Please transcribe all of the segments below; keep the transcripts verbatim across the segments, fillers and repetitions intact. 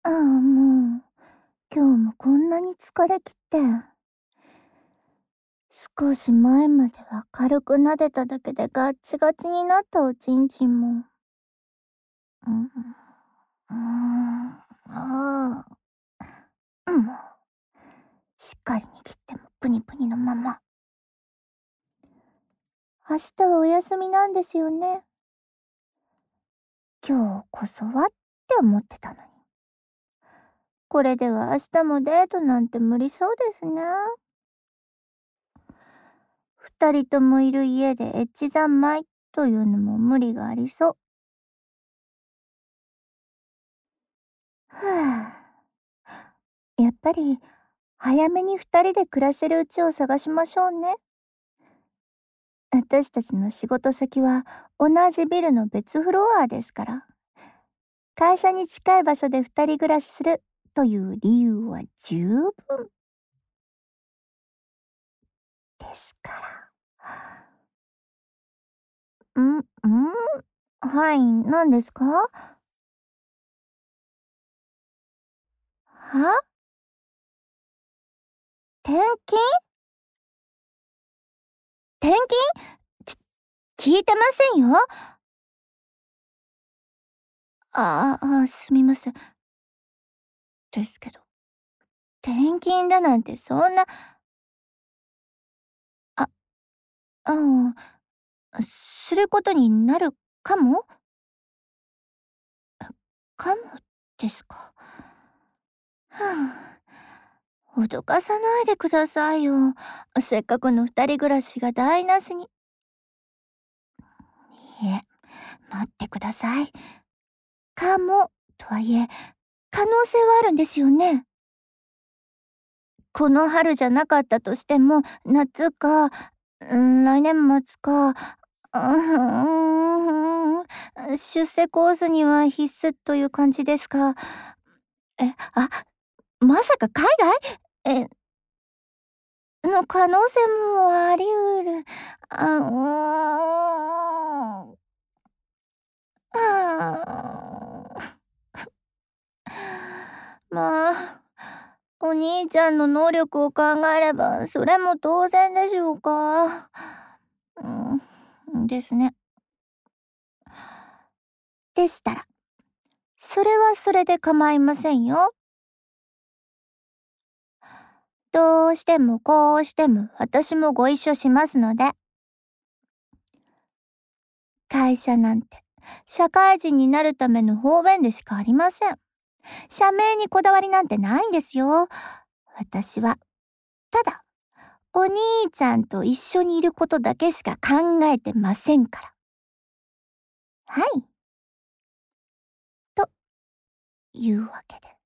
ああ、もう、今日もこんなに疲れきって。少し前までは軽く撫でただけでガッチガチになったおちんちんも、うん、うーん、ああ、もう、しっかり握ってもプニプニのまま。明日はお休みなんですよね。今日こそはって思ってたのに。これでは明日もデートなんて無理そうですね。二人ともいる家でエッチ三昧というのも無理がありそう。ふぅ。やっぱり、早めに二人で暮らせるうちを探しましょうね。私たちの仕事先は同じビルの別フロアですから。会社に近い場所で二人暮らしするという理由は十分ですから。んんはい、何ですか？は？転勤？転勤？ち、聞いてませんよ。ああ、あ、すみません。ですけど、転勤だなんてそんな。あ、ああ、することになるかも？かもですか。はあ、脅かさないでくださいよ。せっかくの二人暮らしが台無しに。いえ、待ってください。かもとはいえ、可能性はあるんですよね。この春じゃなかったとしても、夏か、うん、来年末か、うーん、出世コースには必須という感じですが、え、あ、まさか海外？え、の可能性もあり得る。あ、うーん。ああ。まあ、お兄ちゃんの能力を考えれば、それも当然でしょうか。うん、ですね。でしたら、それはそれで構いませんよ。どうしてもこうしても私もご一緒しますので。会社なんて、社会人になるための方便でしかありません。社名にこだわりなんてないんですよ。私は、ただ、お兄ちゃんと一緒にいることだけしか考えてませんから。はい。というわけで。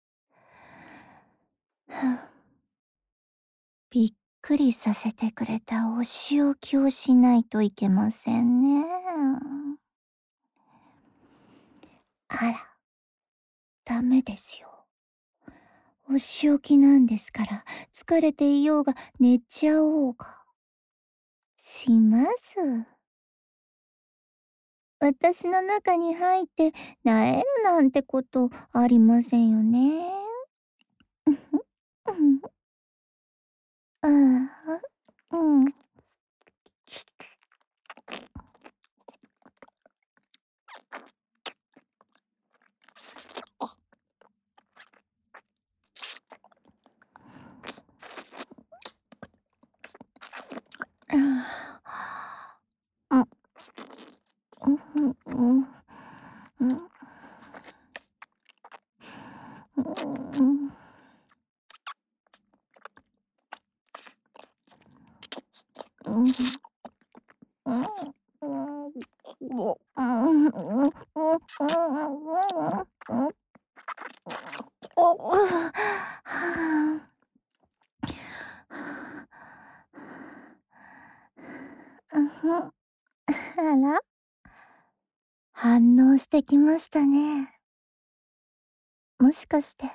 びっくりさせてくれたお仕置きをしないといけませんね。あら、ダメですよ。お仕置きなんですから、疲れていようが寝ちゃおうが。します。私の中に入って萎えるなんてことありませんよね。うふ、うん。ああ、うん。ああ。あ。うふ、うん。うん。うん。うん。うん。うん。ごうん、うん、うん、うん、うん、うん。お、はあ。うふ。あら？反応してきましたね。もしかして、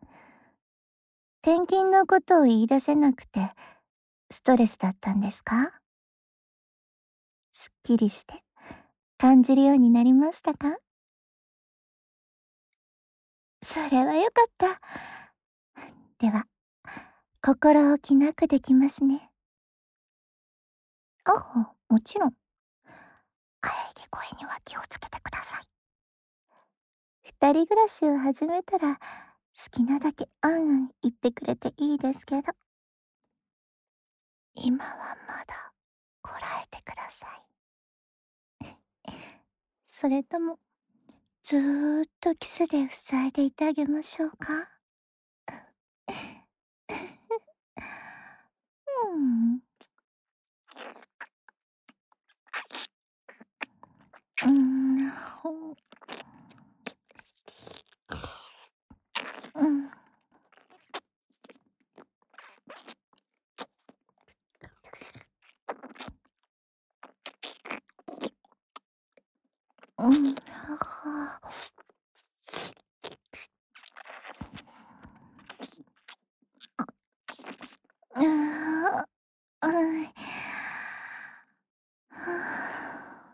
転勤のことを言い出せなくて、ストレスだったんですか？すっきりして、感じるようになりましたか？ それはよかった。では、心置きなくできますね。ああ、もちろん。喘ぎ声には気をつけてください。二人暮らしを始めたら、好きなだけあんあん言ってくれていいですけど、今はまだこらえてください。それとも、ずーっとキスで塞いでいてあげましょうか？うん。うーん、ほんうん。うん、はは。ああ、うん。はあ。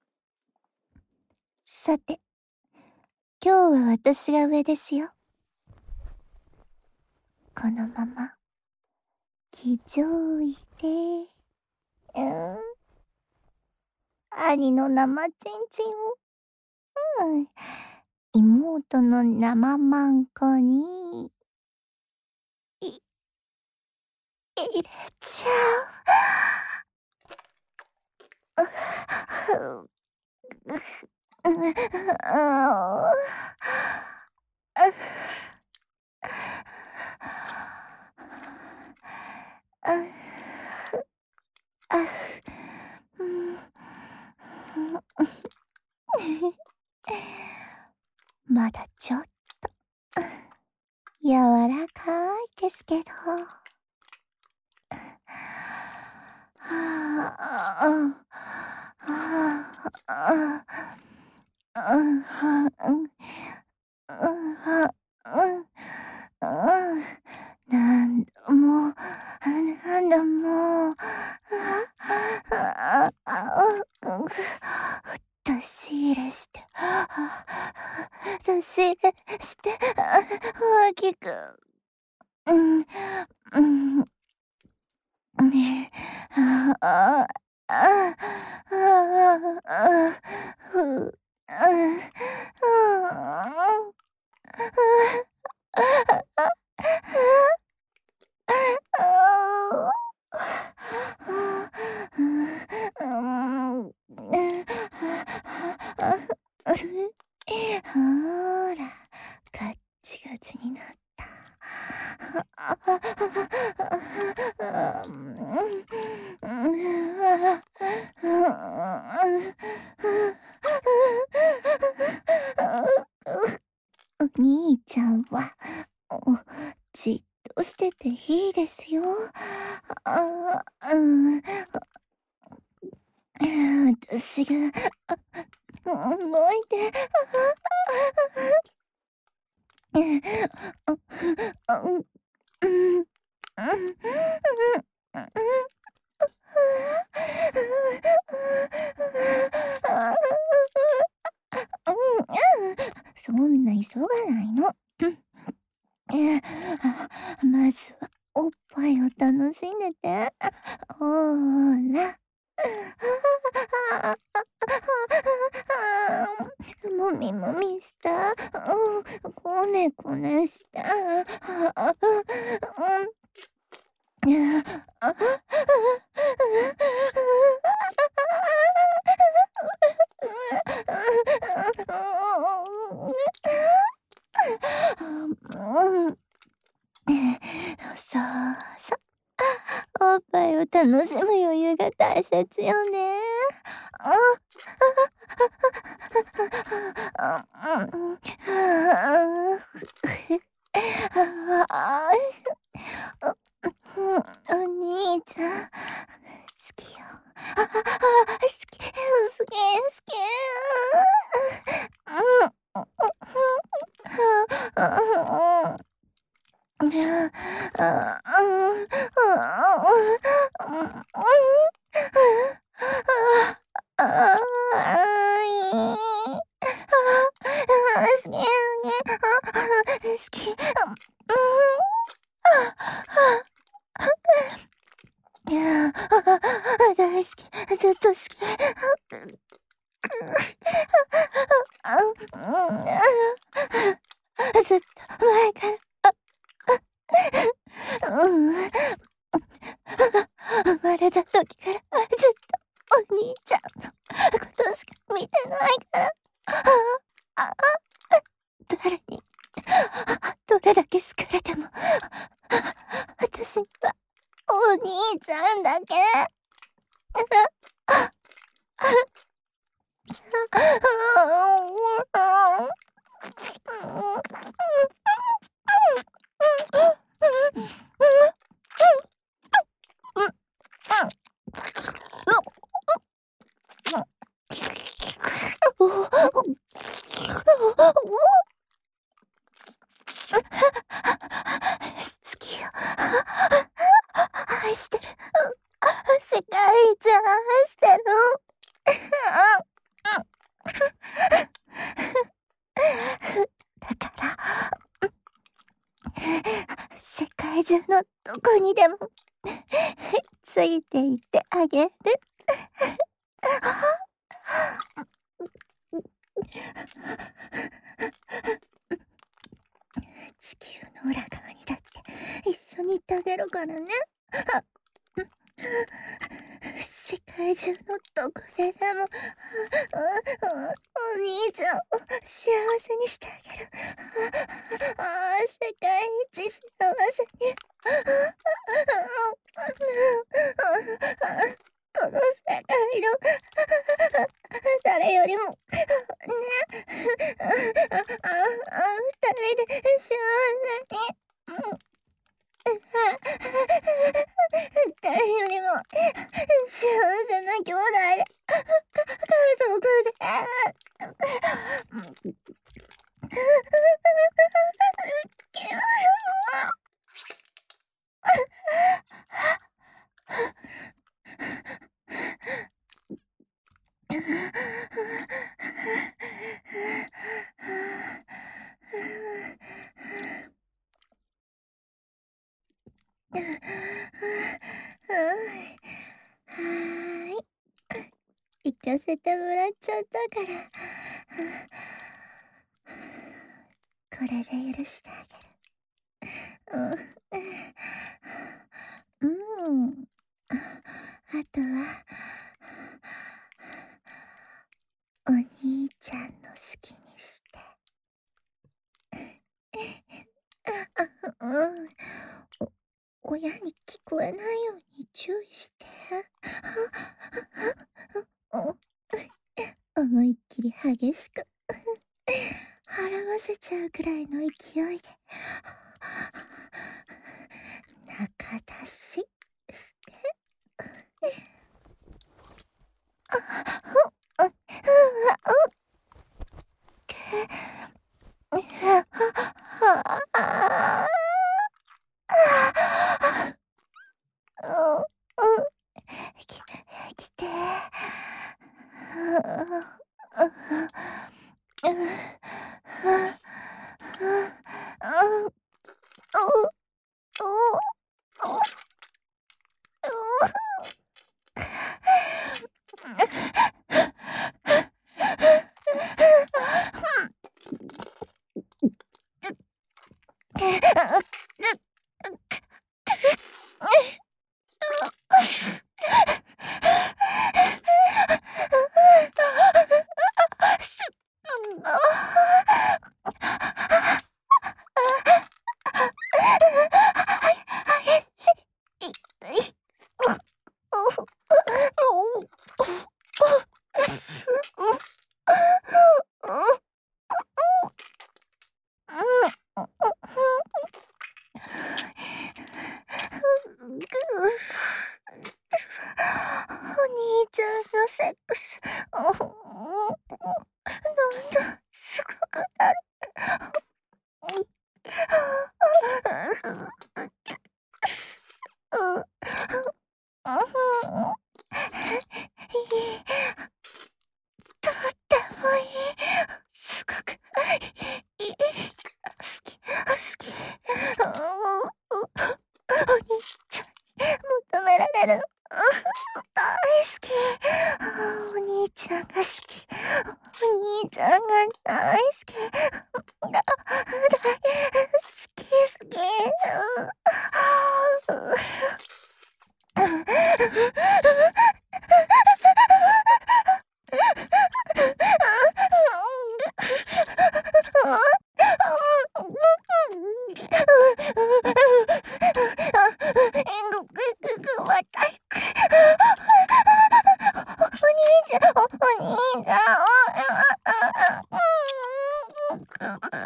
さて、今日は私が上ですよ。このまま、気丈いで、うん、兄の生ちんちんを、うん、妹の生まんこに、い入れちゃう。う、う、う、あ、うん。まだちょっと柔らかいですけど。はあ、うん、はあ、うん、は、うん、うん、は、うん、うん、なんども、あ、なんだもう、あ、あ、あ、うん、出し入れして、出し入れして、大きく、うん、うん、ね、ああ、あ、ああ、あ、ふ、うん、うん、ほら、ガッチガチになった。お兄ちゃんは、おじっとしてていいですよ。あ、うん、私が、動いて、あ、うん、うん、うん、そんな急がないの。まずはおっぱいを楽しんでて。ほら。もみもみした。うん、こねこねした。うん。うん。そうそう。おっぱいを楽しむ余裕が大切よね。あ、うん、ああ、お兄ちゃん、好きよ。あ、あ、好き、好き、好き。うん、うん、うん、 好き。うん。いや、大好き。ずっと好き。ずっと前から。うん。生まれた時からずっとお兄ちゃんのことしか見てないから。誰にどれだけ好かれても私にはお兄ちゃんだけ。好きよ。愛してる。世界一愛してる。だから世界中のどこにでもついていってあげる。地球の裏側にだって一緒に行ってあげるからね。世界中のどこででもお兄ちゃんを幸せにしてあげる。世界一幸せに。この世界の誰よりもね、二人で幸せに。誰よりも幸せな兄弟で家族で。はーい。行かせてもらっちゃったから。これで許してあげる。うん。うん。あとは、お兄ちゃんの好きにして。うん。お、親に聞こえないように注意して。思いっきり激しく払わせちゃうくらいの勢いで中出しして。き、来て。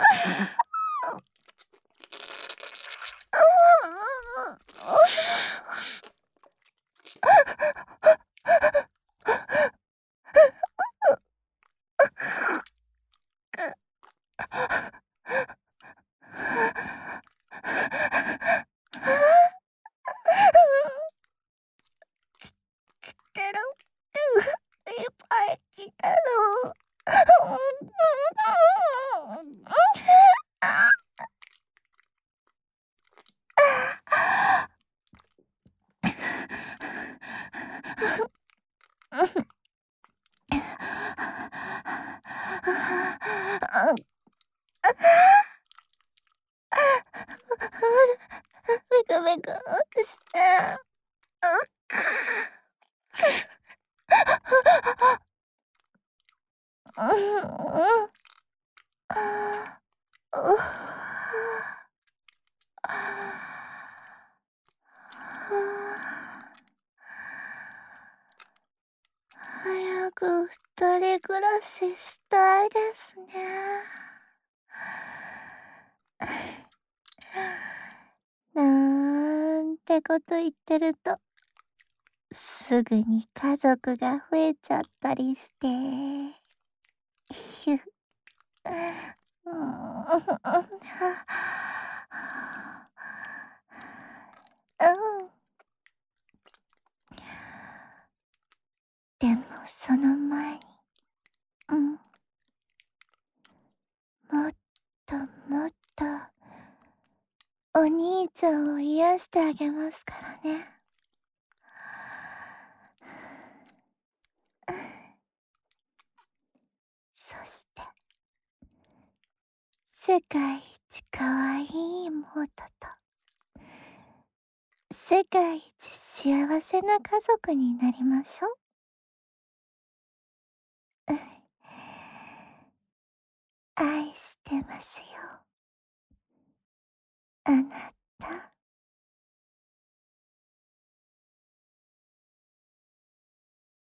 来てる。いっぱい来てる。ビクビクして。早く二人暮らししたいですね。なんてこと言ってると、すぐに家族が増えちゃったりして。ひゅ。うん。でもその前に、うん。もっともっと、お兄ちゃんを癒してあげますからね。そして、世界一かわいい妹と、世界一幸せな家族になりましょう。愛してますよ。あなた。